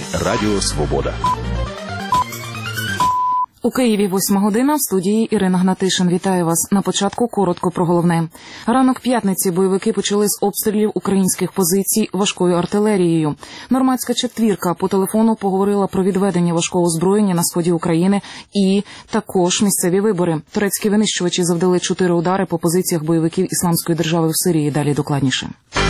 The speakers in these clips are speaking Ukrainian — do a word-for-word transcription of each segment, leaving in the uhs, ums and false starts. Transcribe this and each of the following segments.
Радіо Свобода. У Києві восьма година, в студії Ірина Гнатишин. Вітаю вас. На початку коротко про головне. Ранок п'ятниці бойовики почали з обстрілів українських позицій важкою артилерією. Нормандська четвірка по телефону поговорила про відведення важкого озброєння на сході України і також місцеві вибори. Турецькі винищувачі завдали чотири удари по позиціях бойовиків Ісламської держави в Сирії. Далі докладніше.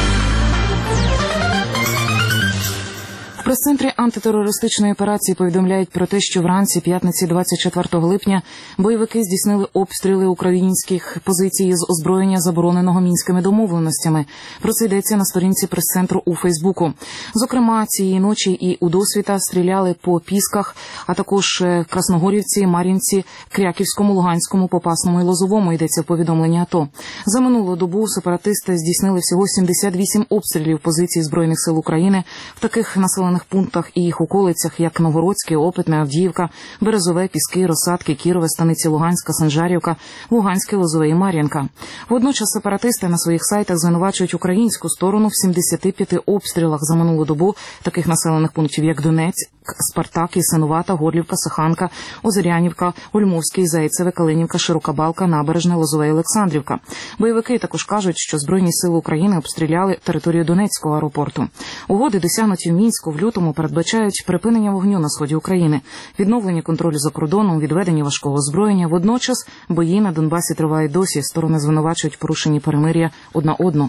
В прес-центрі антитерористичної операції повідомляють про те, що вранці п'ятниці двадцять четвертого липня бойовики здійснили обстріли українських позицій з озброєння, забороненого Мінськими домовленостями. Про це йдеться на сторінці прес-центру у Фейсбуку. Зокрема, цієї ночі і у Досвіта стріляли по Пісках, а також Красногорівці, Мар'їнці, Кряківському, Луганському, Попасному і Лозовому, йдеться в повідомленні АТО. За минулу добу сепаратисти здійснили всього сімдесят вісім обстрілів позицій Збройних сил України в таких населених пунктах і їх околицях, як Новгородське, Опитне, Авдіївка, Березове, Піски, Росатки, Кірове, Станиці Луганська, Санжарівка, Луганське, Лозове і Мар'їнка. Водночас сепаратисти на своїх сайтах звинувачують українську сторону в сімдесяти п'яти обстрілах за минулу добу таких населених пунктів, як Донець, Спартак, Ясинувата, Горлівка, Саханка, Озерянівка, Ольмовський, Зайцеве, Калинівка, Широка Балка, Набережне, Лозове і Олександрівка. Бойовики також кажуть, що Збройні сили України обстріляли територію Донецького аеропорту. Угоди, досягнуті в Мінську в лютому, передбачають припинення вогню на сході України, відновлення контролю за кордоном, відведення важкого озброєння. Водночас бої на Донбасі тривають досі. Сторони звинувачують порушені перемир'я одна одну.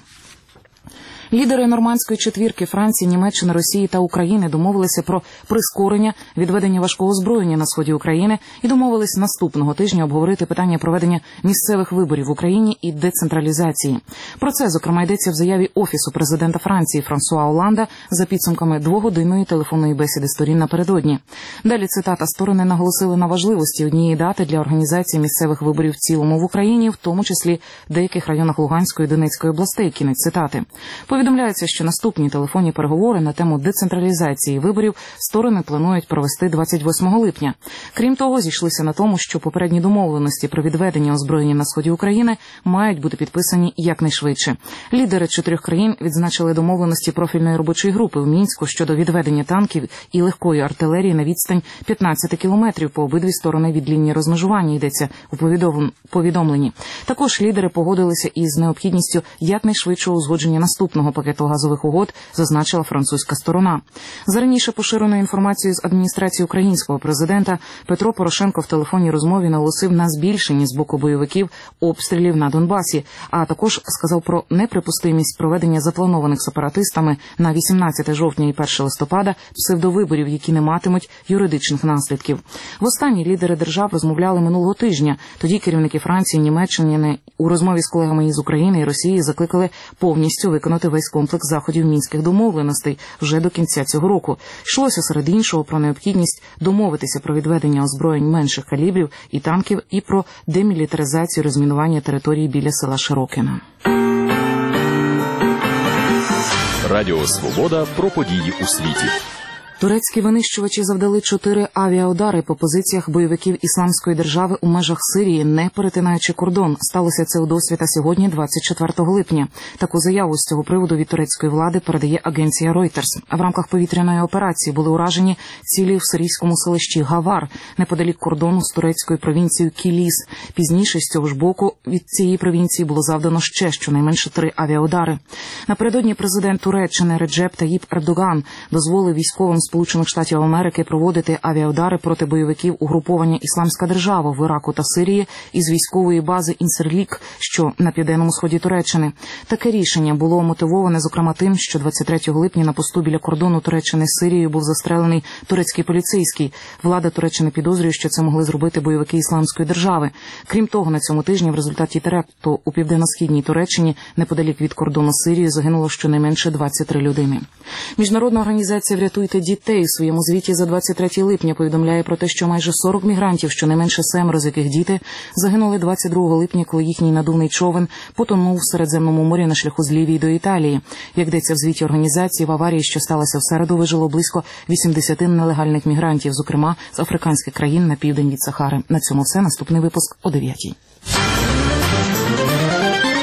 Лідери Нормандської четвірки Франції, Німеччини, Росії та України домовилися про прискорення відведення важкого озброєння на сході України і домовились наступного тижня обговорити питання проведення місцевих виборів в Україні і децентралізації. Про це, зокрема, йдеться в заяві Офісу президента Франції Франсуа Олланда за підсумками двогодинної телефонної бесіди сторін напередодні. Далі цитата: сторони наголосили на важливості однієї дати для організації місцевих виборів в цілому в Україні, в тому числі в деяких районах Луганської і Донецької областей. Кінець цитати. Повідомляється, що наступні телефонні переговори на тему децентралізації виборів сторони планують провести двадцять восьмого липня. Крім того, зійшлися на тому, що попередні домовленості про відведення озброєння на сході України мають бути підписані якнайшвидше. Лідери чотирьох країн відзначили домовленості профільної робочої групи в Мінську щодо відведення танків і легкої артилерії на відстань п'ятнадцять кілометрів по обидві сторони від лінії розмежування, йдеться у повідомленні. Також лідери погодилися із необхідністю якнайшвидшого узгодження наступного пакету газових угод, зазначила французька сторона. За раніше поширеною інформацією з адміністрації українського президента, Петро Порошенко в телефонній розмові наголосив на збільшенні з боку бойовиків обстрілів на Донбасі, а також сказав про неприпустимість проведення запланованих сепаратистами на вісімнадцяте жовтня і перше листопада псевдовиборів, які не матимуть юридичних наслідків. Востаннє лідери держав розмовляли минулого тижня. Тоді керівники Франції, Німеччини у розмові з колегами із України і Росії закликали повністю виконати весь комплекс заходів мінських домовленостей вже до кінця цього року. Йшлося серед іншого про необхідність домовитися про відведення озброєнь менших калібрів і танків і про демілітаризацію і розмінування території біля села Широкине. Радіо Свобода про події у світі. Турецькі винищувачі завдали чотири авіаудари по позиціях бойовиків Ісламської держави у межах Сирії, не перетинаючи кордон. Сталося це у Досвіта сьогодні, двадцять четвертого липня. Таку заяву з цього приводу від турецької влади передає агенція Reuters. В рамках повітряної операції були уражені цілі в сирійському селищі Гавар, неподалік кордону з турецькою провінцією Кіліс. Пізніше з цього ж боку від цієї провінції було завдано ще щонайменше три авіаудари. Напередодні президент Туреччини Реджеп Таїп Ердоган дозволив військовим Сполучених Штатів Америки проводити авіаудари проти бойовиків угруповання «Ісламська держава» в Іраку та Сирії із військової бази Інсерлік, що на південному сході Туреччини. Таке рішення було мотивоване, зокрема, тим, що двадцять третього липня на посту біля кордону Туреччини з Сирією був застрелений турецький поліцейський. Влада Туреччини підозрює, що це могли зробити бойовики «Ісламської держави». Крім того, на цьому тижні в результаті теракту у південно-східній Туреччині, неподалік від кордону з Сирією, загинуло щонайменше двадцять три людини. Міжнародна організація «Врятуйте дітей» у своєму звіті за двадцять третє липня повідомляє про те, що майже сорок мігрантів, щонайменше семеро з яких діти, загинули двадцять другого липня, коли їхній надувний човен потонув в Середземному морі на шляху з Лівії до Італії. Як йдеться в звіті організації, в аварії, що сталося в середу, вижило близько вісімдесят нелегальних мігрантів, зокрема з африканських країн на південь від Сахари. На цьому все. Наступний випуск о дев'ятій.